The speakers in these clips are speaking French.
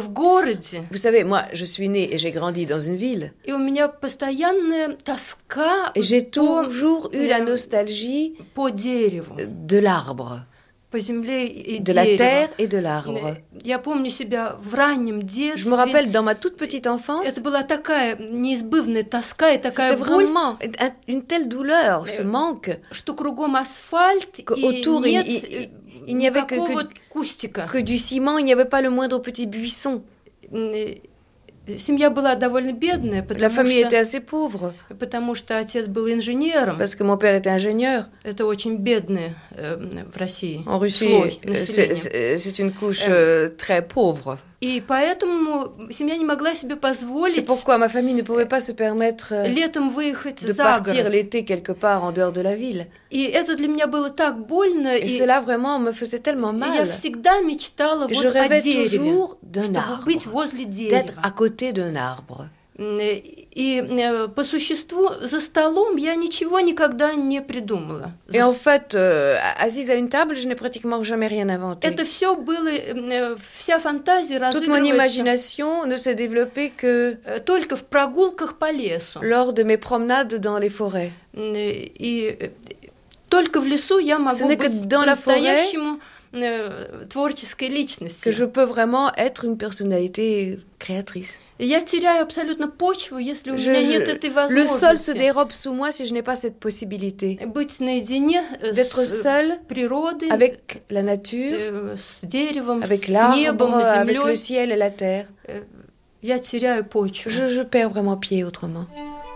в городе. Vous savez, moi, je suis née et j'ai grandi dans une ville. И у меня постоянная тоска Et j'ai toujours eu la nostalgie по дереву, de l'arbre, по земле и de la дереву. terre et de l'arbre. Я помню себя в раннем детстве. Je me rappelle dans ma toute petite enfance, Это была такая неизбывная тоска и такая c'était боль, vraiment une telle douleur, ce manque, что кругом асфальт и qu'autour нет il n'y avait никакого кустика. que du ciment, il n'y avait pas le moindre petit buisson. Семья была довольно бедная, La famille était assez pauvre, потому что отец был инженером. parce que mon père était ingénieur. Это очень бедный в России En Russie, слой населения. c'est une couche très pauvre. И поэтому семья не могла себе C'est позволить pourquoi ma famille ne pouvait pas se permettre летом выехать de за partir город. l'été quelque part en dehors de la ville. И это для меня было так больно. Et cela vraiment me faisait tellement И я mal. всегда мечтала Et вот je о rêvais дереве, toujours d'un чтобы arbre, быть возле d'être дерева. à côté d'un arbre. И по существу за столом я ничего никогда не придумала. Et en fait, assise à une table, je n'ai pratiquement jamais rien inventé. Это все было, вся фантазия Toute mon разыгрывается imagination ne s'est développée que только в прогулках по лесу. lors de mes promenades dans les forêts. И только в лесу я могу Ce n'est que быть dans la forêt по-настоящему творческой que личностью. je peux vraiment être une personnalité créatrice. И я теряю абсолютно почву, если у меня нет этой Le sol se возможности dérobe sous moi si je n'ai pas cette possibilité быть наедине d'être с seule природой, avec la nature, с деревом, avec с небом, l'arbre, avec le землей. ciel et la terre. Я теряю почву. Je perds vraiment pied autrement.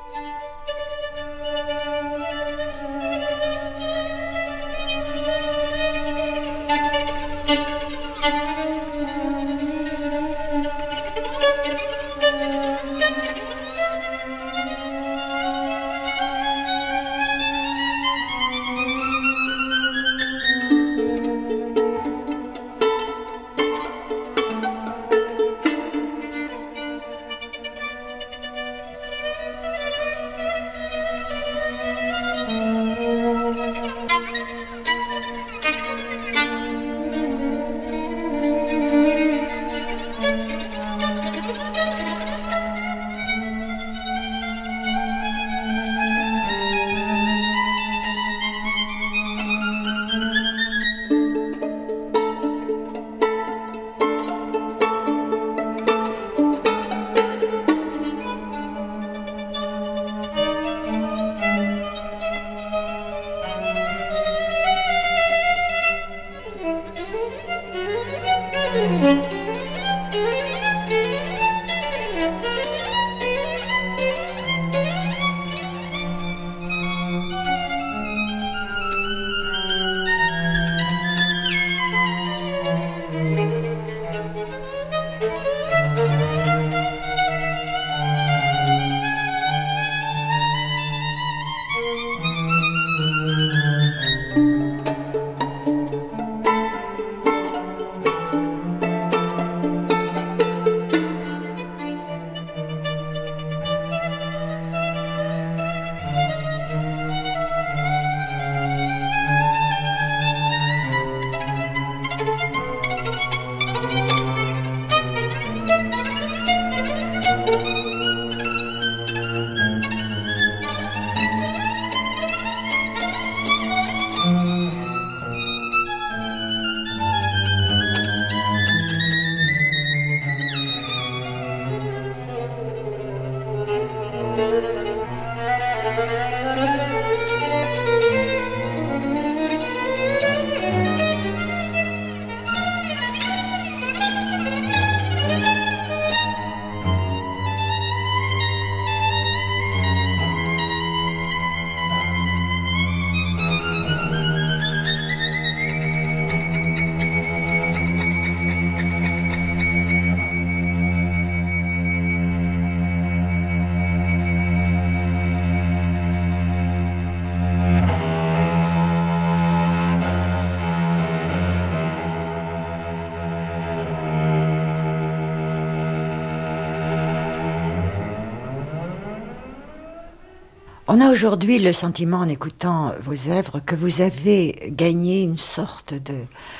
On a aujourd'hui le sentiment, en écoutant vos œuvres, que vous avez gagné une sorte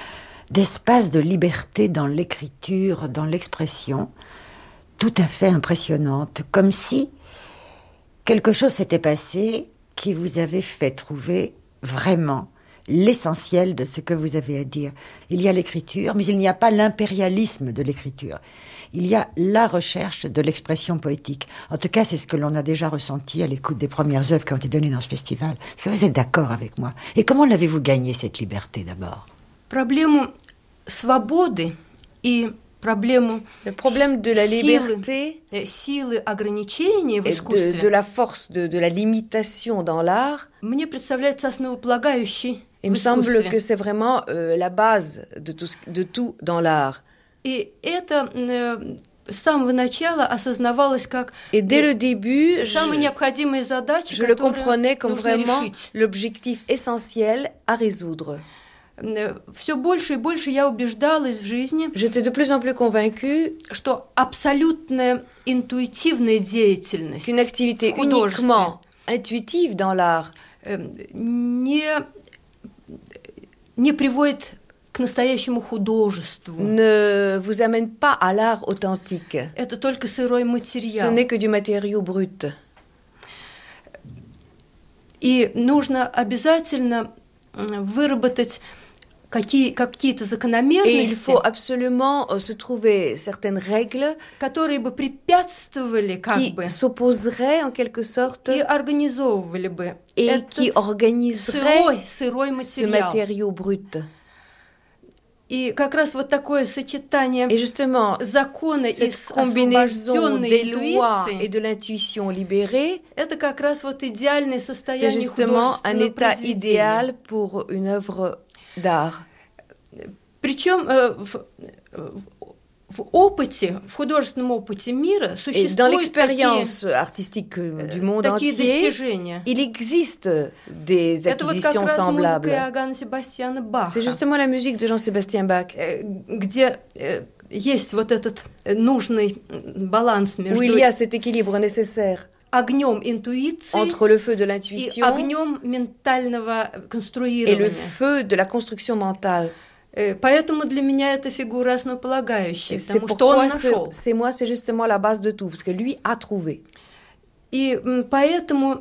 d'espace de liberté dans l'écriture, dans l'expression, tout à fait impressionnante, comme si quelque chose s'était passé qui vous avait fait trouver vraiment l'essentiel de ce que vous avez à dire. Il y a l'écriture, mais il n'y a pas l'impérialisme de l'écriture. Il y a la recherche de l'expression poétique. En tout cas, c'est ce que l'on a déjà ressenti à l'écoute des premières œuvres qui ont été données dans ce festival. Est-ce que vous êtes d'accord avec moi? Et comment l'avez-vous gagné, cette liberté, d'abord? Проблему свободы и проблему Le problème de la liberté силы ограничений в et искусстве de la force, de la limitation dans l'art, мне представляется основополагающей il в me semble искусстве. que c'est vraiment la base de tout dans l'art. И это с самого начала осознавалось как Et dès le début, самые необходимые задачи, je le которые comprenais comme нужно vraiment решить. l'objectif essentiel à résoudre. Все больше и больше я убеждалась в жизни, J'étais de plus en plus convaincue что абсолютная интуитивная деятельность qu'une activité в художестве uniquement intuitive dans l'art не приводит к настоящему художеству. ne vous amène pas à l'art authentique. Это только сырой Ce материал. n'est que du matériau brut. И нужно обязательно выработать какие-то Et il закономерности, faut absolument se trouver certaines règles которые бы препятствовали как qui бы s'opposeraient en quelque sorte и организовывали бы et qui этот organiseraient сырой ce материал. matériau brut. И как раз вот такое сочетание Et justement, закона и cette combinaison освобожденной des lois et интуиции, de l'intuition libérée, это как раз вот идеальное c'est состояние justement un художественного état произведения. idéal pour une œuvre d'art. Причем в опыте, в художественном опыте мира Et dans существуют l'expérience artistique du monde такие entier, достижения. il existe des Это вот как acquisitions раз музыка semblables. Иоганна Себастьяна Баха, C'est justement la musique de Jean-Sébastien Bach, где есть вот этот нужный баланс où между il y a cet équilibre nécessaire огнем интуиции entre le feu de и l'intuition огнем ментального et le конструирования. feu de la construction mentale. Поэтому для меня эта фигура основополагающая, Et c'est потому что он pourquoi нашел. c'est justement la base de tout, parce que lui a trouvé. И поэтому,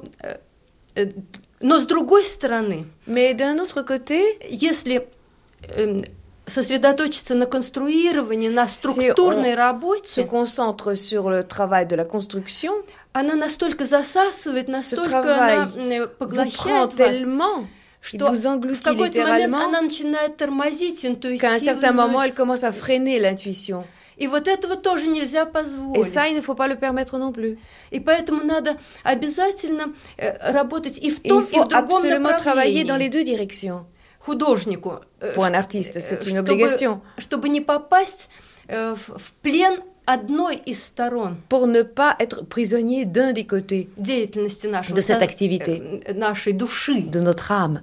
но с другой стороны, Mais d'un autre côté, если сосредоточиться на конструировании, на структурной se работе, concentre sur le travail de la construction, она настолько засасывает, ce настолько travail она vous prend поглощает вас, tellement, il что vous в engloutit какой-то момент littéralement, она начинает тормозить qu'à un certain moment, elle интуитивность. commence à freiner l'intuition. И вот этого тоже нельзя Et позволить. ça, il ne faut pas le permettre non plus. И поэтому надо обязательно работать и в Et il том, и faut в другом absolument travailler dans les направлении. deux directions. Художнику, Pour un artiste, c'est une obligation. чтобы не попасть в плен одной из сторон Pour ne pas être prisonnier d'un des côtés деятельности нашего, de cette activité, нашей души. de notre âme.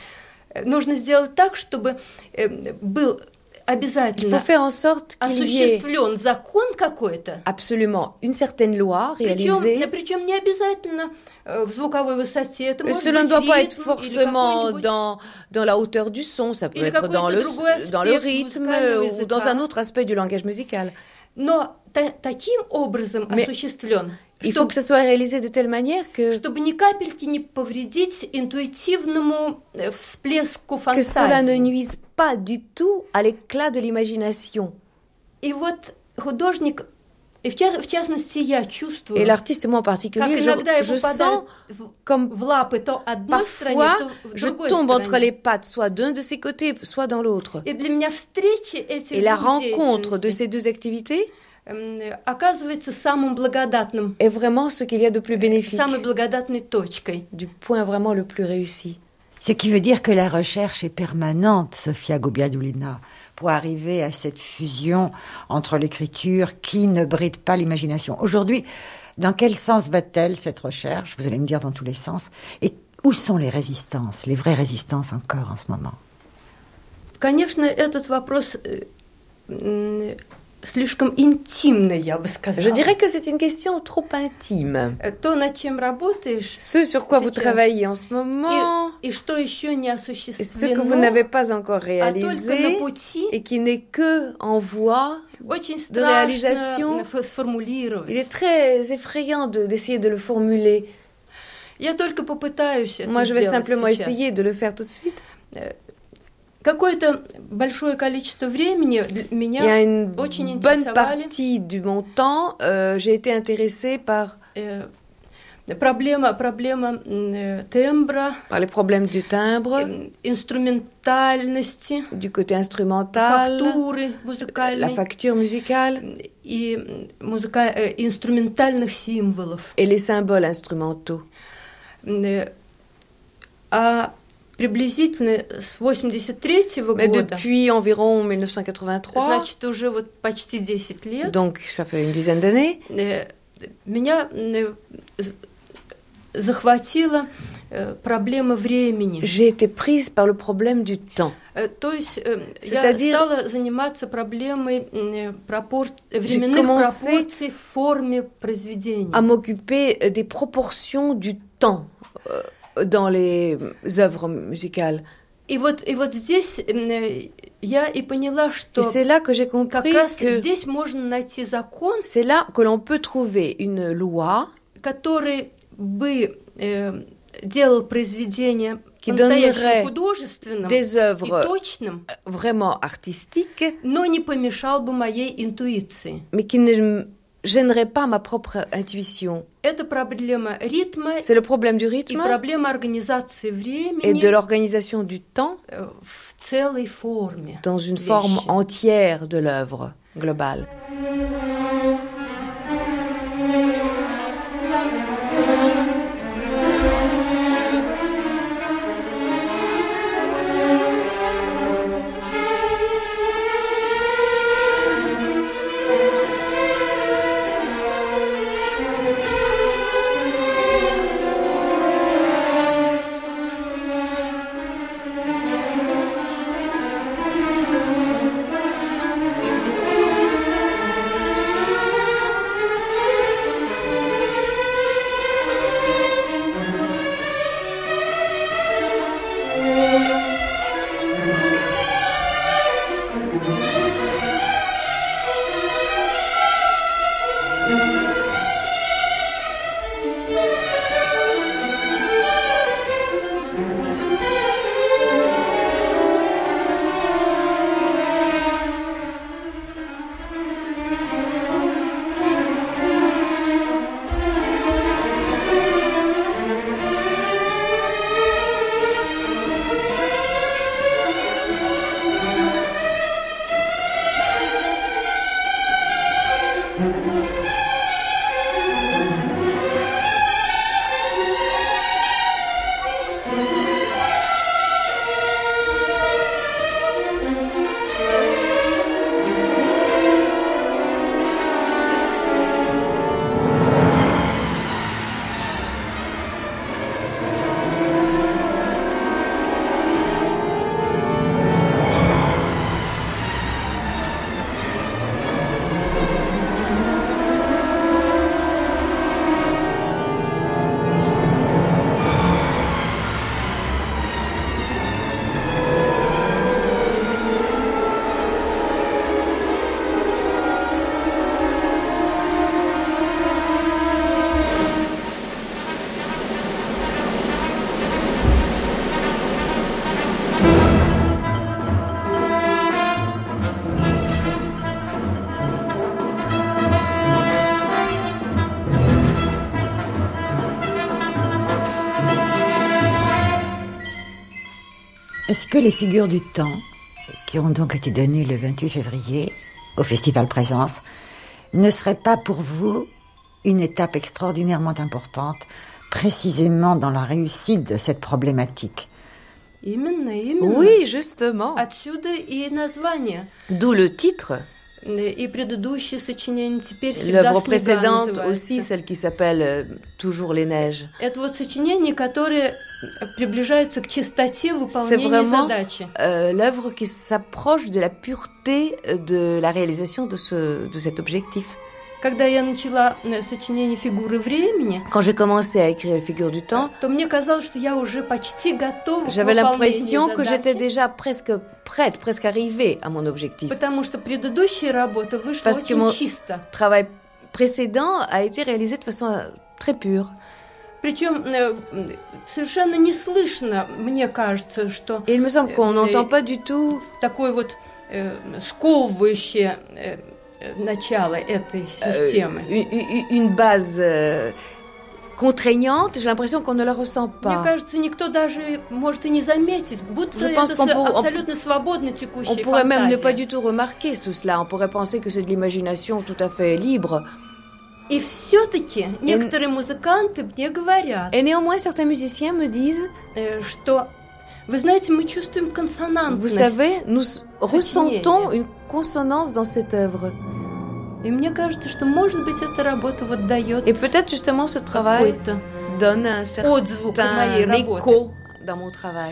Нужно сделать так, чтобы был Il обязательно faut faire en sorte qu'il y ait осуществлен закон какой-то, absolument une certaine loi réalisée. причем не обязательно в звуковой высоте, это может Cela ne быть doit pas être ритм forcément или какой-нибудь dans la hauteur du son, ça peut Или être dans какой-то другой dans le аспект rythme музыкального ou dans языка. un autre aspect du langage musical. но таким образом Mais осуществлен, Il faut que ça soit réalisé de telle manière que чтобы ни капельки не повредить интуитивному всплеску cela ne фантазии. nuise pas du tout à l'éclat de l'imagination. И вот художник, и в частности я чувствую, Et l'artiste, moi en как particulier, иногда я je попадаю sens comme в лапы то одной стране, parfois то в je другой tombe entre les стране. pattes, soit d'un de ces côtés, soit dans l'autre. И для меня встречи этих Et la двух rencontre de деятельностей, ces deux activités оказывается самым благодатным, est vraiment ce qu'il y a de plus bénéfique, самой благодатной точкой. du point vraiment le plus réussi. Ce qui veut dire que la recherche est permanente, Sofia Gubiadulina, pour arriver à cette fusion entre l'écriture qui ne bride pas l'imagination. Aujourd'hui, dans quel sens va-t-elle cette recherche? Vous allez me dire dans tous les sens. Et où sont les résistances, les vraies résistances encore en ce moment? Конечно, этот вопрос слишком интимной, я бы сказала. Je dirais que c'est une question trop intime. То, над чем работаешь, Ce sur quoi vous Сейчас. travaillez en ce moment, и что еще не et ce que осуществлено, vous n'avez pas encore а только на réalisé, пути, et qui n'est que en voie, очень de réalisation. страшно сформулировать. il est très effrayant d'essayer de le formuler. Я только попытаюсь это Moi, je vais сделать simplement сейчас. essayer de le faire tout de suite. Какое-то большое количество времени Il y a меня une очень bonne интересовали partie de mon temps, j'ai été intéressée par проблема тембра, les problèmes du timbre, инструментальности, du côté instrumental, фактуры la музыкальной facture musicale и инструментальных символов. et les symboles instrumentaux. А приблизительно с 83-го Mais года, depuis environ 1983, значит, уже вот почти 10 лет, donc ça fait une dizaine d'années, меня захватила проблема времени. j'ai été prise par le problème du temps. То есть я C'est-à-dire, стала заниматься проблемой временных commencé пропорций в форме произведения. à m'occuper des proportions du temps dans les œuvres musicales. И вот здесь я и поняла, Et что c'est là que j'ai как compris раз que здесь можно найти закон, c'est là que l'on peut trouver une loi который бы делал произведение qui по-настоящему donnerait художественным des и œuvres точным, vraiment artistiques, но не помешал бы моей интуиции. mais qui ne gênerait pas ma propre intuition. Это проблема ритма C'est le problème du и rythme проблема организации et de времени l'organisation du temps в целой форме. dans une вещи. forme entière de l'œuvre globale. Est-ce que les figures du temps, qui ont donc été données le 28 février au Festival Présence, ne seraient pas pour vous une étape extraordinairement importante, précisément dans la réussite de cette problématique? Именно. Oui, justement. Отсюда и название. D'où le titre. И предыдущее сочинение теперь всегда L'œuvre «Снега» précédente называется. aussi, celle qui s'appelle Toujours les neiges. Это вот сочинение, которое приближается к чистоте C'est выполнения vraiment задачи. l'œuvre qui s'approche de la pureté de la réalisation de cet objectif. Когда я начала сочинение «Фигуры времени», Quand j'ai commencé à écrire les figures du temps, то мне казалось, что я уже почти готова к j'avais l'impression выполнению que j'étais задачи, déjà presque prête, presque arrivée à mon objectif. потому что предыдущая работа вышла Parce que очень mon чисто. travail précédent a été réalisé de façon très pure. Причем совершенно не слышно, мне кажется, что Et il me semble qu'on n'entend pas du tout такое вот сковывающее начало этой системы. une base contraignante. J'ai l'impression qu'on ne la ressent Мне pas. кажется, никто даже может и не заметить, будто Je pense это абсолютно свободно On текущая pourrait même ne pas фантазия. du tout remarquer tout cela. On pourrait penser que c'est de l'imagination tout à fait libre. И все-таки некоторые музыканты мне говорят, Et néanmoins, certains musiciens me disent, что, вы знаете, мы чувствуем vous консонантность. savez, nous ressentons une consonance dans cette œuvre. И мне кажется, что, может быть, эта работа вот дает Et peut-être justement ce travail какой-то donne un certain отзвук моей работы. écho dans mon travail.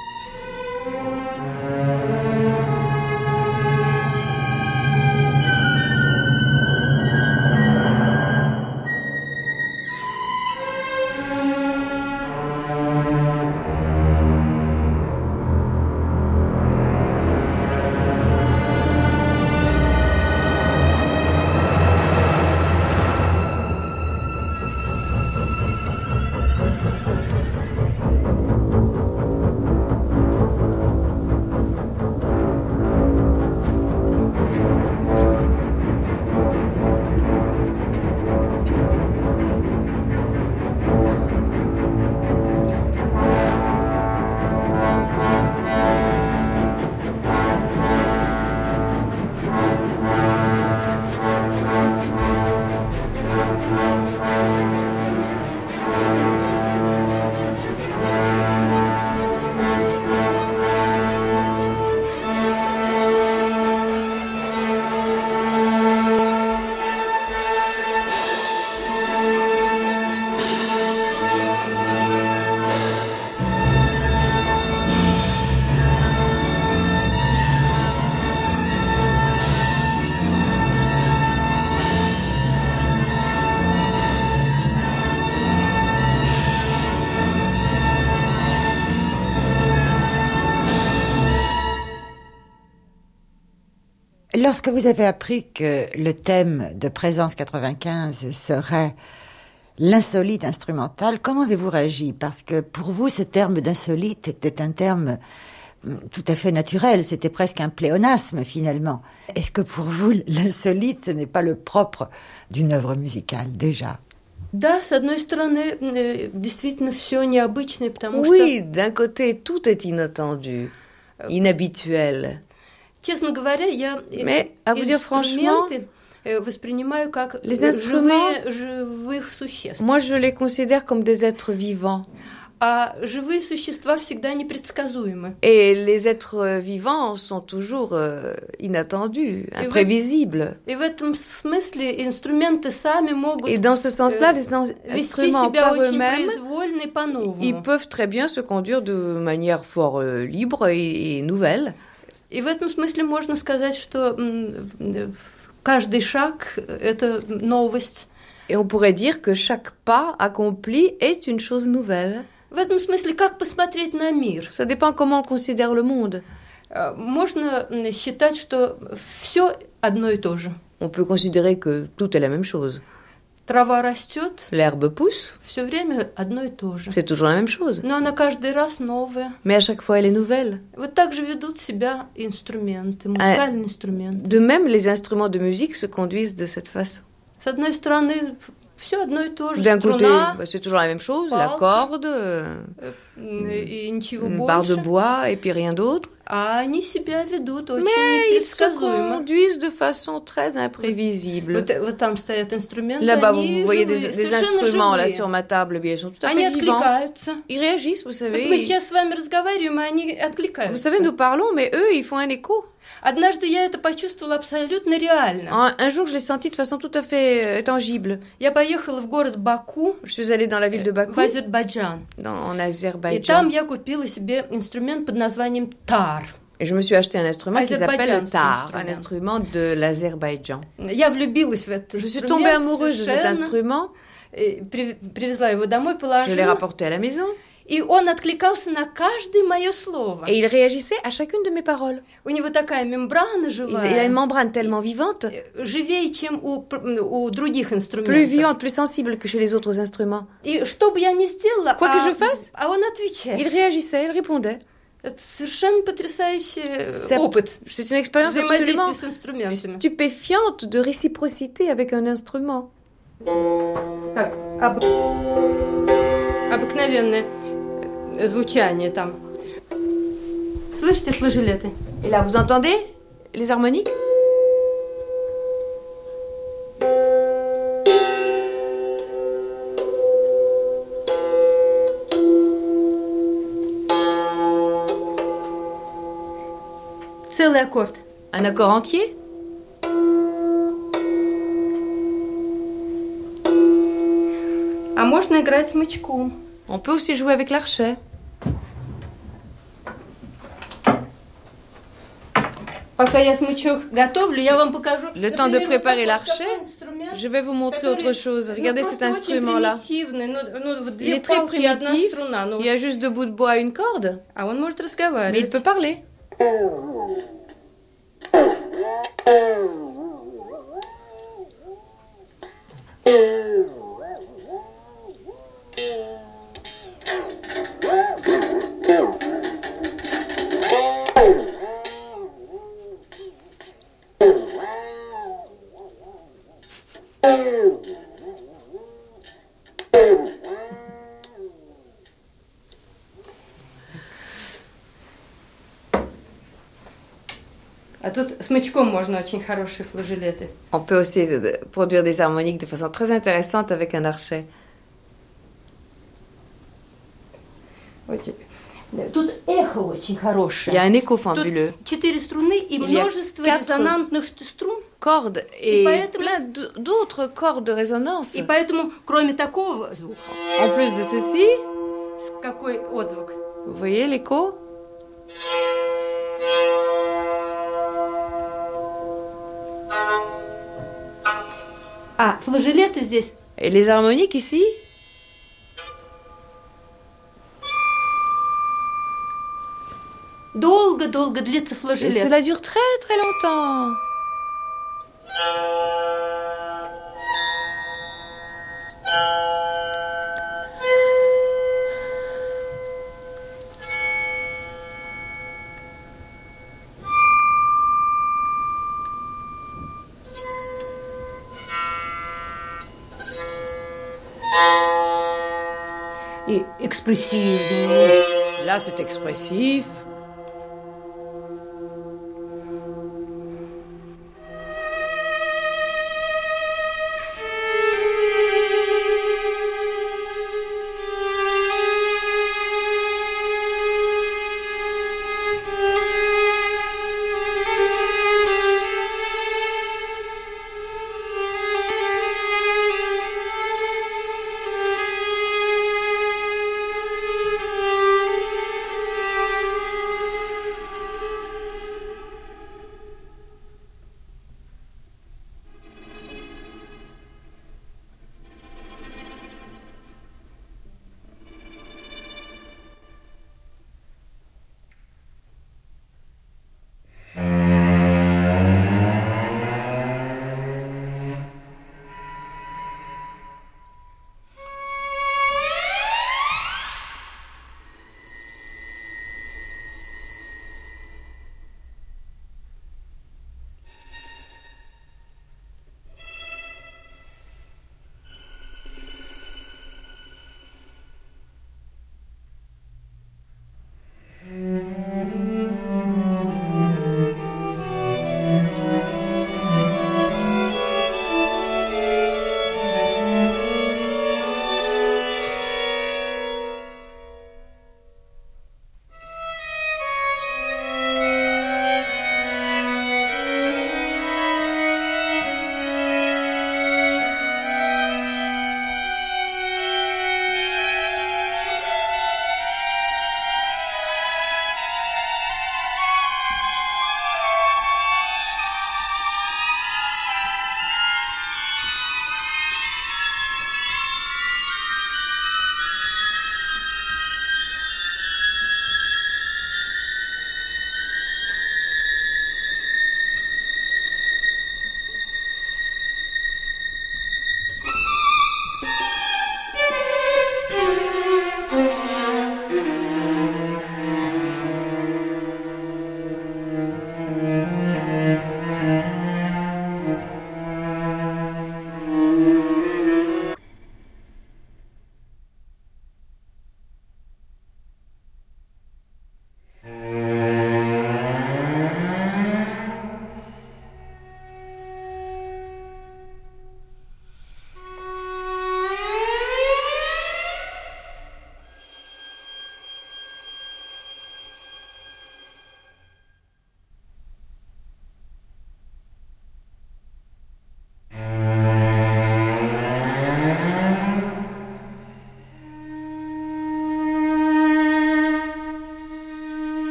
Lorsque vous avez appris que le thème de Présence 95 serait l'insolite instrumental, comment avez-vous réagi? Parce que pour vous, ce terme d'insolite était un terme tout à fait naturel, c'était presque un pléonasme finalement. Est-ce que pour vous, l'insolite, ce n'est pas le propre d'une œuvre musicale déjà? Да, с одной стороны, действительно все необычное, потому Oui, d'un côté, tout est inattendu, inhabituel. Честно говоря, я Mais, à vous dire franchement, инструменты воспринимаю как les instruments, живых существ. moi je les considère comme des êtres vivants. А живые существа всегда непредсказуемы. Et les êtres vivants sont toujours inattendus, imprévisibles. И в этом смысле инструменты сами могут Et dans ce sens-là, les вести instruments себя par очень eux-mêmes, произвольно и по-новому. ils peuvent très bien se conduire de manière fort libre et nouvelle. И в этом смысле можно сказать, что каждый шаг – это новость. Et on pourrait dire que chaque pas accompli est une chose nouvelle. В этом смысле, как посмотреть на мир? Ça dépend comment on considère le monde. Можно считать, что все одно и то же. On peut considérer que tout est la même chose. Трава растет, L'herbe pousse, все время одно и то же. c'est toujours la même chose. Но она каждый раз новая. Mais à chaque fois, elle est nouvelle. Вот так же ведут себя инструменты, музыкальные инструменты. De même, les instruments de musique se conduisent de cette façon. С одной стороны, все одно и то же. D'un côté, Струна, c'est toujours la même chose, Palka. la corde, и ничего une barre de больше. bois et puis rien d'autre. А они себя ведут очень Mais ils se непредсказуемо. conduisent de façon très imprévisible. Вот там стоят инструменты, Là-bas, они vous voyez живые, des совершенно instruments là живые. sur ma table, bien, ils sont tout à Они fait vivants. откликаются. Ils réagissent, vous Вот мы savez. сейчас с вами разговариваем, и они откликаются. Vous savez, nous parlons, mais eux, ils font un écho. Однажды я это почувствовала абсолютно реально. Un jour, je l'ai senti de façon tout à fait tangible. Я поехала в город Баку, Je suis allée dans la ville de в Bakou, Азербайджан. en И Azerbaïdjan. там я купила себе инструмент под названием тар. Et je me suis acheté un instrument qui s'appelle le tar, un instrument. instrument de l'Azerbaïdjan. Я влюбилась в этот Je suis инструмент tombée amoureuse de cet совершенно. instrument. И привезла его домой, Je l'ai положила. rapporté à la maison. И он откликался на каждое мое слово. Et il réagissait à chacune de mes paroles. У него такая мембрана Il a une живая, membrane tellement vivante, живее, чем у других plus инструментов. vivante, plus sensible que chez les autres instruments. И что бы я ни сделала, Quoi que je fasse, он отвечает. Il réagissait, il répondait. Это совершенно потрясающий C'est- опыт C'est une expérience absolument взаимодействия с инструментами. stupéfiante de réciprocité avec un instrument. Как обыкновенное звучание там. Слышите флажолеты? Et là, vous entendez les harmoniques? Целый аккорд. Un accord entier? А можно играть смычком. On peut aussi jouer avec l'archet. Пока я смычок готовлю, я вам покажу. Le temps de например, préparer вот l'archet, такой инструмент, je vais vous montrer который, autre chose. Regardez cet просто очень instrument-là. примитивный. Вот Il две est très палки и одна primitif. струна. Il y a juste deux bouts de bois et une corde, А он может mais il разговаривать. peut parler. А тут смычком можно очень хорошие флажолеты. On peut aussi produire des harmoniques de façon très intéressante avec un archet. Очень. Тут эхо очень Il y a хорошее. un écho Тут fabuleux. 4 струны и Il y a множество 4 резонантных струн. Cordes et поэтому- plein d'autres cordes de résonance. И поэтому, кроме такого звука, En plus de ceci, какой отзвук? vous voyez l'écho? А флажолеты здесь Et les harmoniques ici? долго-долго длится Et флажолет. cela dure très très longtemps. И экспрессивный. Là, c'est expressif.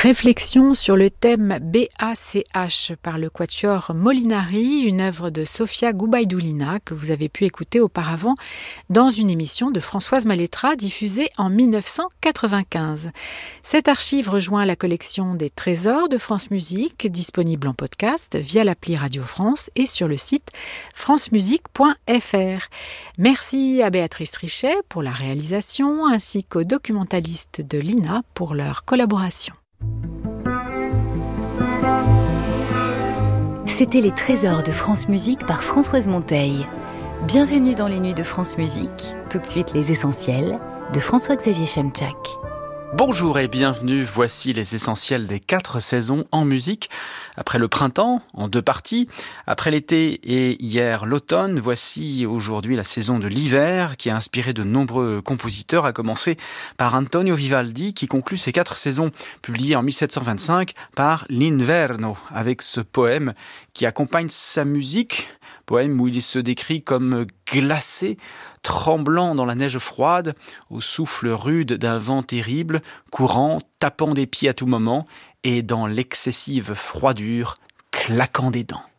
Réflexion sur le thème BACH par le quatuor Molinari, une œuvre de Sofia Gubaidoulina que vous avez pu écouter auparavant dans une émission de Françoise Malétra diffusée en 1995. Cette archive rejoint la collection des trésors de France Musique, disponible en podcast via l'appli Radio France et sur le site francemusique.fr. Merci à Béatrice Richet pour la réalisation ainsi qu'aux documentalistes de l'INA pour leur collaboration. C'était les trésors de France Musique par Françoise Monteil. Bienvenue dans les nuits de France Musique. Tout de suite les essentiels de François-Xavier Chemchak. Bonjour et bienvenue, voici les essentiels des 4 saisons en musique. Après le printemps, en 2 parties, après l'été et hier l'automne, voici aujourd'hui la saison de l'hiver qui a inspiré de nombreux compositeurs, à commencer par Antonio Vivaldi qui conclut ses 4 saisons publiées en 1725 par L'Inverno, avec ce poème qui accompagne sa musique, poème où il se décrit comme glacé, tremblant dans la neige froide, au souffle rude d'un vent terrible, courant, tapant des pieds à tout moment, et dans l'excessive froidure, claquant des dents.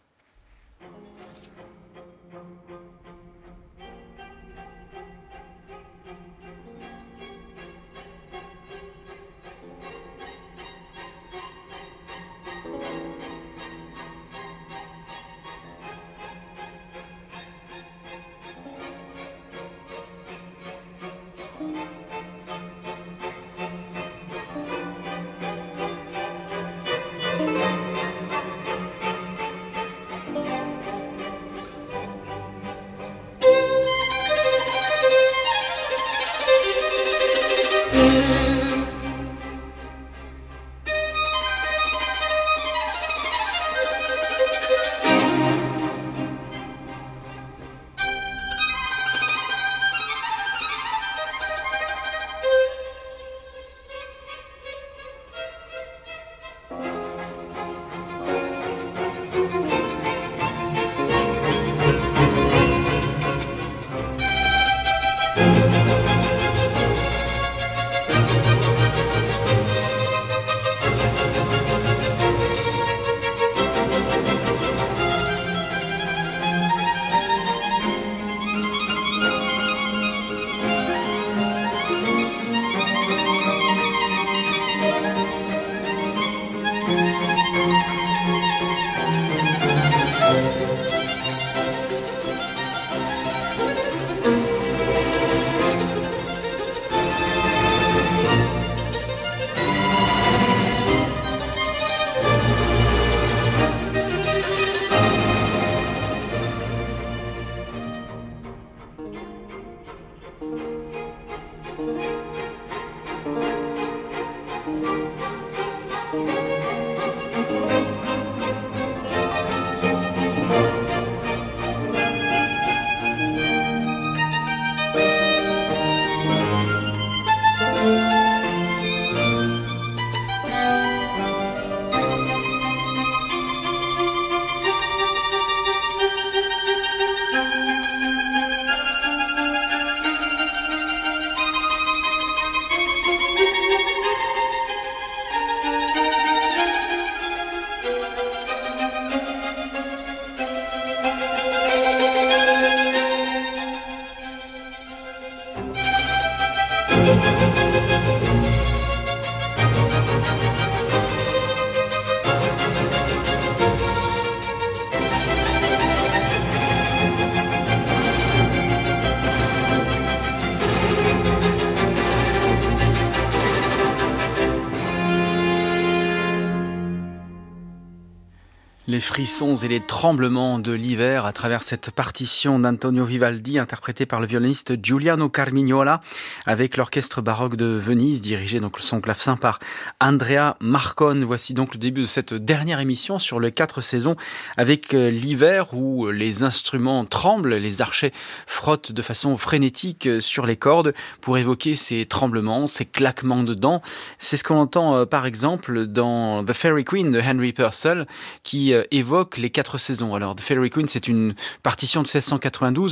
Les frissons et les tremblements de l'hiver à travers cette partition d'Antonio Vivaldi interprétée par le violoniste Giuliano Carmignola avec l'orchestre baroque de Venise dirigé donc son clavecin par Andrea Marcon. Voici donc le début de cette dernière émission sur les 4 saisons avec l'hiver où les instruments tremblent, les archets frottent de façon frénétique sur les cordes pour évoquer ces tremblements, ces claquements de dents. C'est ce qu'on entend par exemple dans The Fairy Queen de Henry Purcell qui évoque les 4 saisons. Alors, The Fairy Queen, c'est une partition de 1692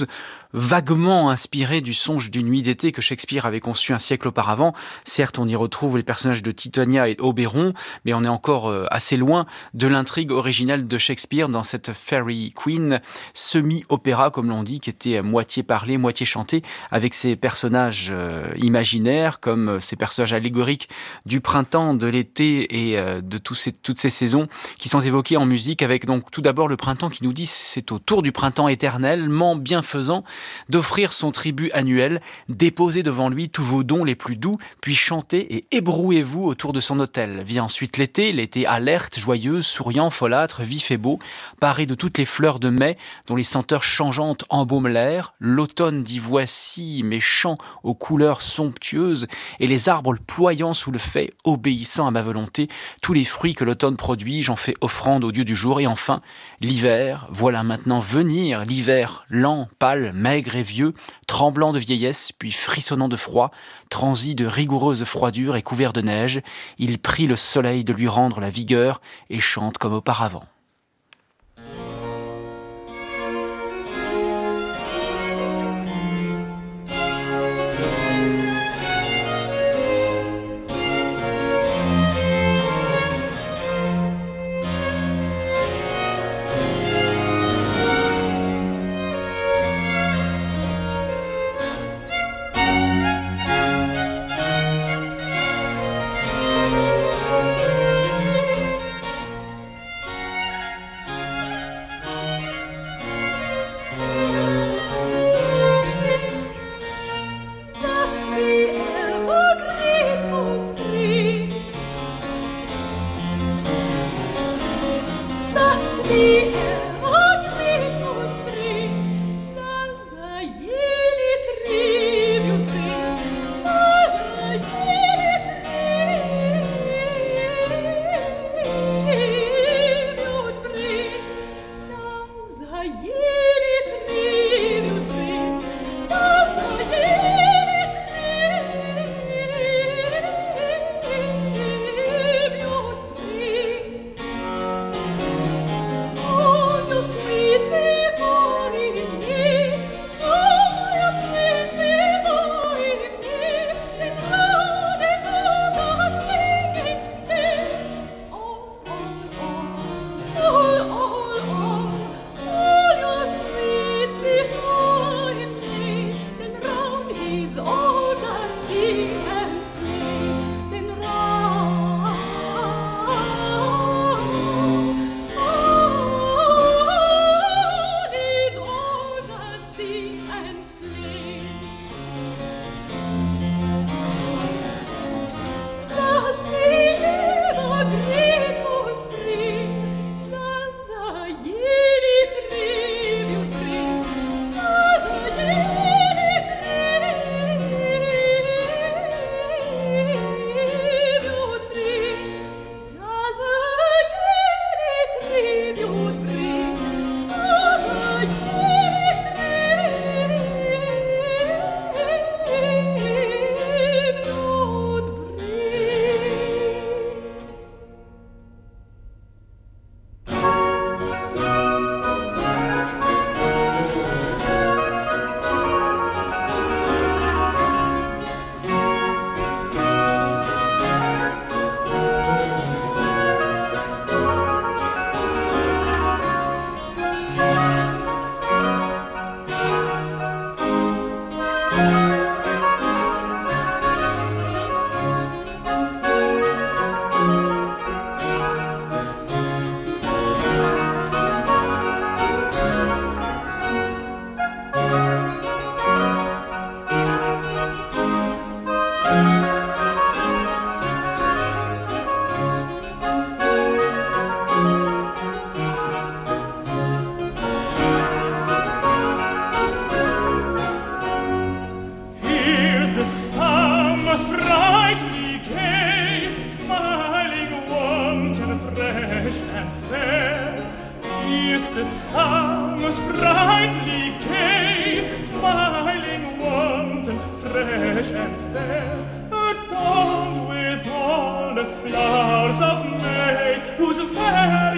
vaguement inspiré du songe d'une nuit d'été que Shakespeare avait conçu un siècle auparavant. Certes, on y retrouve les personnages de Titania et Oberon, mais on est encore assez loin de l'intrigue originale de Shakespeare dans cette Fairy Queen, semi-opéra, comme l'on dit, qui était moitié parlé, moitié chanté, avec ces personnages imaginaires, comme ces personnages allégoriques du printemps, de l'été et de toutes ces saisons qui sont évoquées en musique, avec donc tout d'abord le printemps qui nous dit c'est au tour du printemps éternellement bienfaisant d'offrir son tribut annuel, déposez devant lui tous vos dons les plus doux, puis chantez et ébrouez-vous autour de son autel. Vient ensuite l'été alerte, joyeuse, souriant, folâtre, vif et beau, paré de toutes les fleurs de mai, dont les senteurs changeantes embaument l'air. L'automne dit voici mes champs aux couleurs somptueuses, et les arbres ployant sous le faix, obéissant à ma volonté, tous les fruits que l'automne produit, j'en fais offrande au dieu du jour. Et enfin, l'hiver, voilà maintenant venir, l'hiver lent, pâle, maigre et vieux, tremblant de vieillesse, puis frissonnant de froid, transi de rigoureuse froidure et couvert de neige, il prie le soleil de lui rendre la vigueur et chante comme auparavant.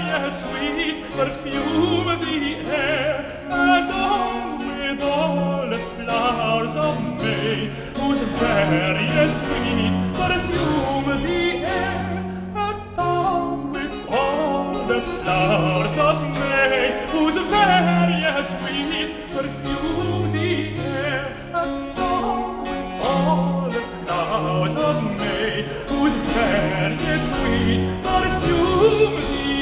Perfume the air, adorned with all flowers of May, whose various breeze perfume the air, and down with all the flowers of May, whose various breeze perfume the air, and down with all the flowers of May, whose various breeze perfume the air.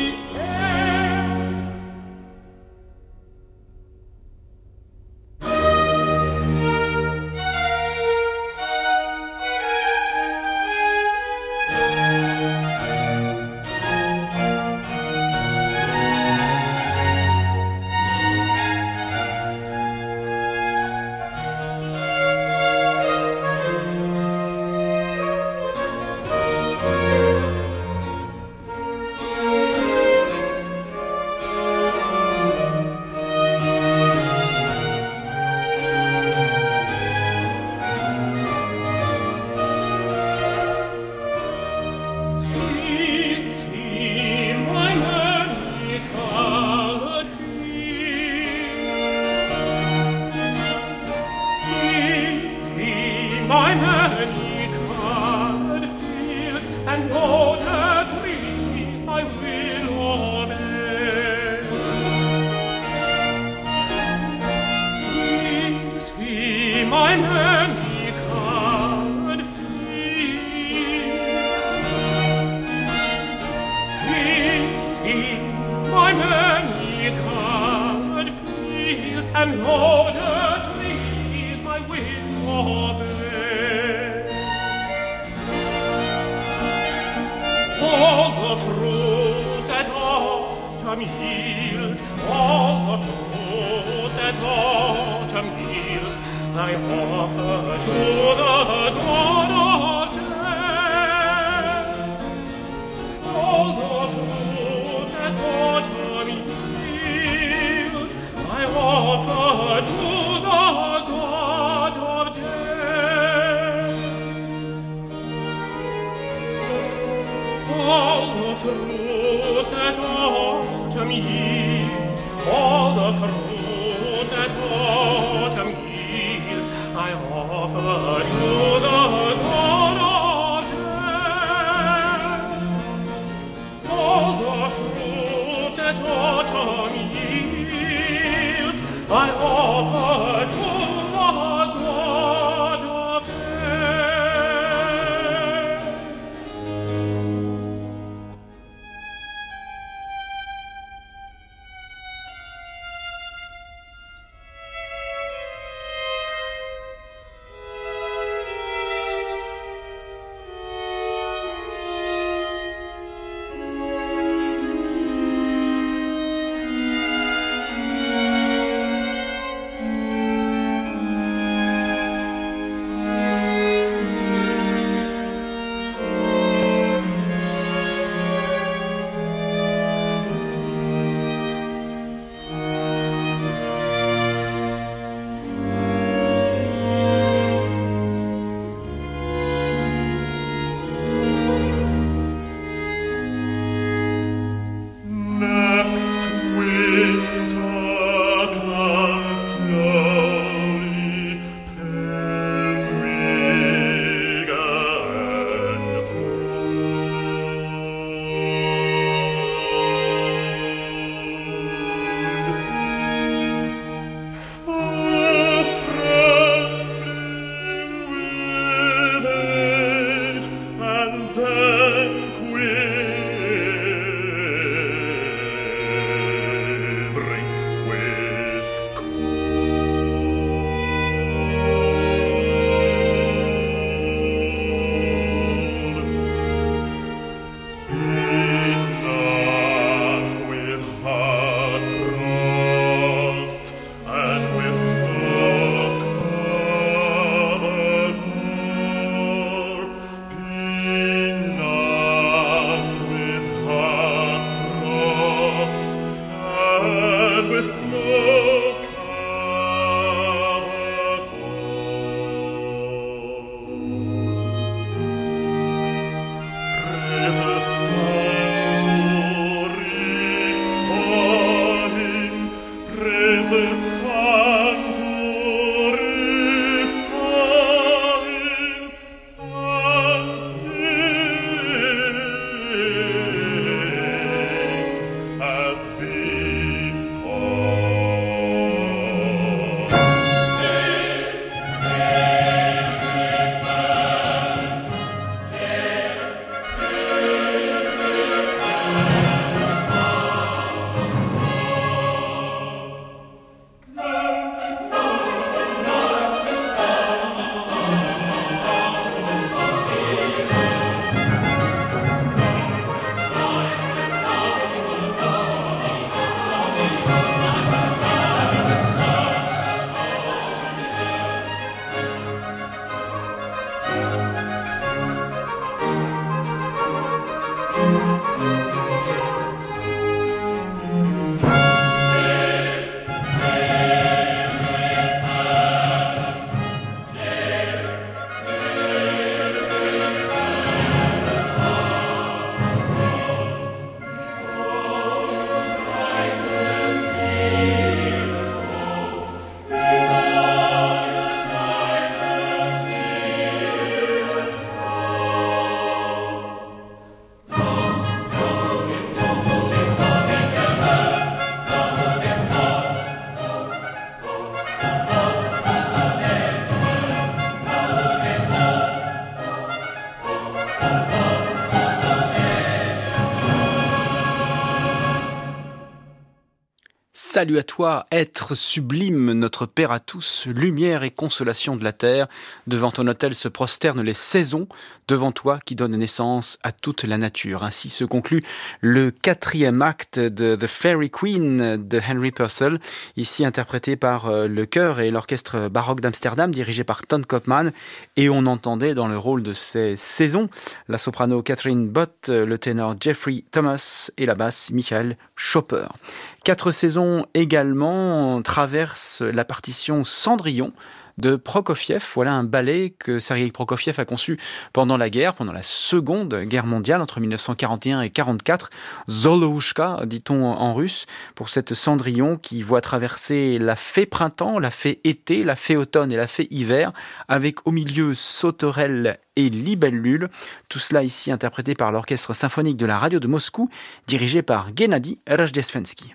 And all the trees my will obey. All the fruit that autumn yields, all the fruit that autumn yields, I offer to the God of day. All the fruit that autumn yields, I offer to the God of day. All the fruit that autumn yields, all the fruit that autumn yields, I offer to the God Salut à toi, être sublime, notre Père à tous, lumière et consolation de la terre. Devant ton autel se prosternent les saisons, devant toi qui donne naissance à toute la nature. Ainsi se conclut le 4e acte de The Fairy Queen de Henry Purcell, ici interprété par le chœur et l'orchestre baroque d'Amsterdam, dirigé par Ton Koopman. Et on entendait dans le rôle de ces saisons la soprano Catherine Bott, le ténor Jeffrey Thomas et la basse Michael Chopper. 4 saisons également traversent la partition Cendrillon de Prokofiev. Voilà un ballet que Sergueï Prokofiev a conçu pendant la Seconde Guerre mondiale, entre 1941 et 1944. Zolouchka, dit-on en russe, pour cette Cendrillon qui voit traverser la fée printemps, la fée été, la fée automne et la fée hiver, avec au milieu sauterelles et libellules. Tout cela ici interprété par l'orchestre symphonique de la radio de Moscou, dirigé par Gennady Rajdestvensky.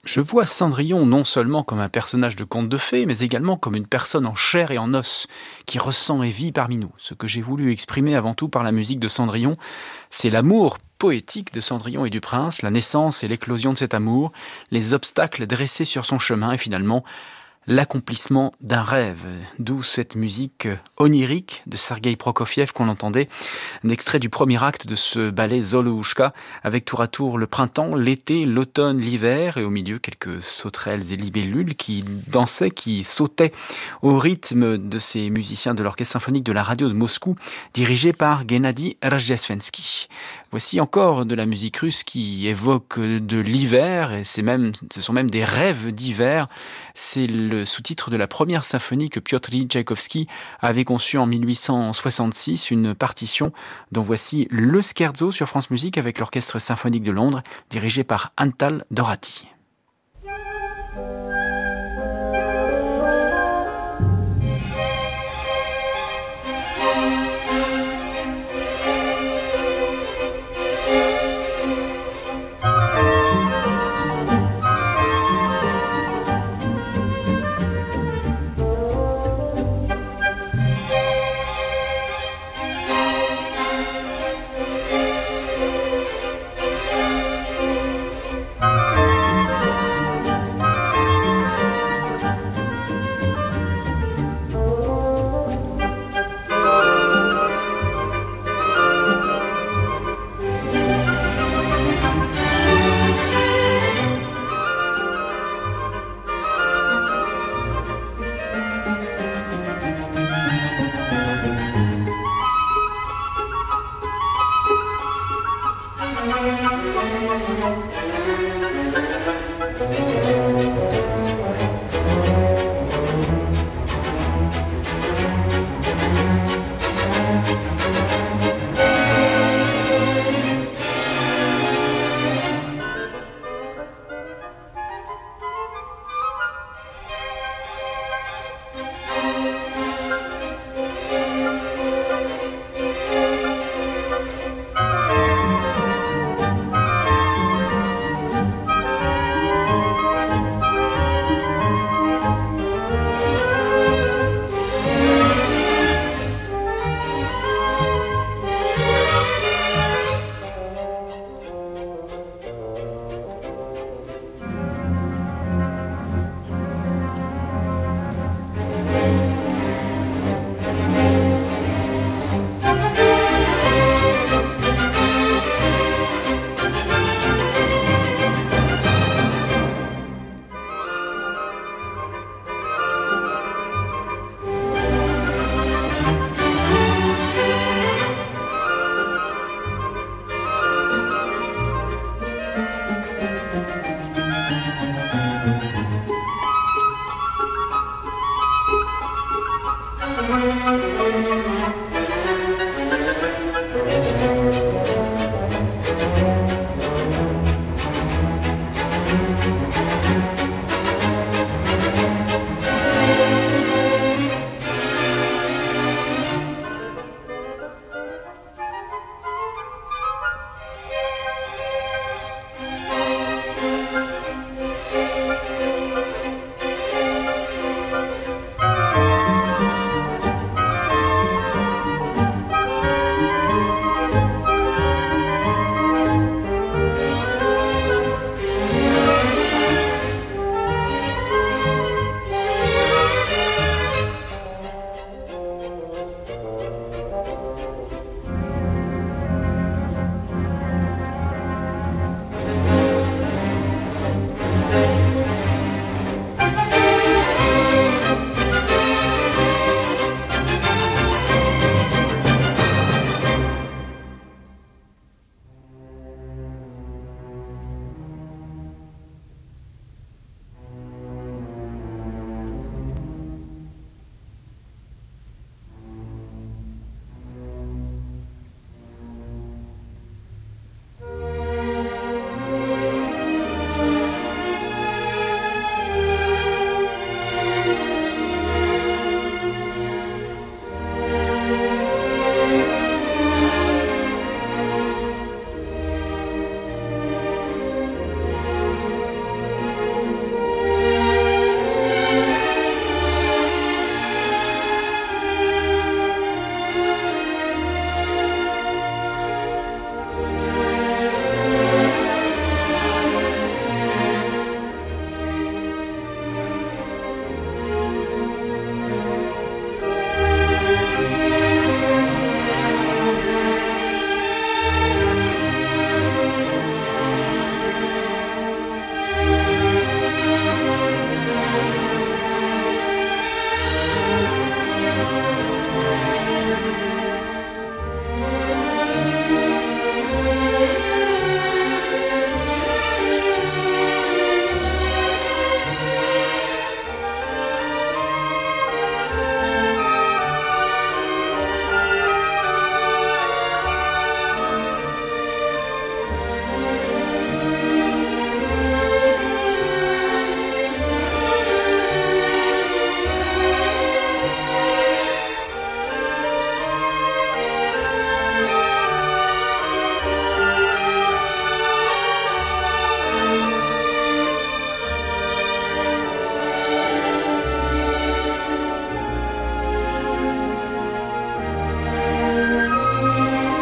Je vois Cendrillon non seulement comme un personnage de conte de fées, mais également comme une personne en chair et en os, qui ressent et vit parmi nous. Ce que j'ai voulu exprimer avant tout par la musique de Cendrillon, c'est l'amour poétique de Cendrillon et du prince, la naissance et l'éclosion de cet amour, les obstacles dressés sur son chemin et finalement l'accomplissement d'un rêve, d'où cette musique onirique de Sergueï Prokofiev qu'on entendait, un extrait du premier acte de ce ballet Zolouchka, avec tour à tour le printemps, l'été, l'automne, l'hiver, et au milieu quelques sauterelles et libellules qui dansaient, qui sautaient au rythme de ces musiciens de l'orchestre symphonique de la radio de Moscou, dirigé par Gennady Rjestvenski. Voici encore de la musique russe qui évoque de l'hiver, et ce sont même des rêves d'hiver. C'est le sous-titre de la première symphonie que Piotr Tchaïkovski avait conçue en 1866, une partition dont voici le scherzo sur France Musique avec l'Orchestre symphonique de Londres, dirigé par Antal Dorati.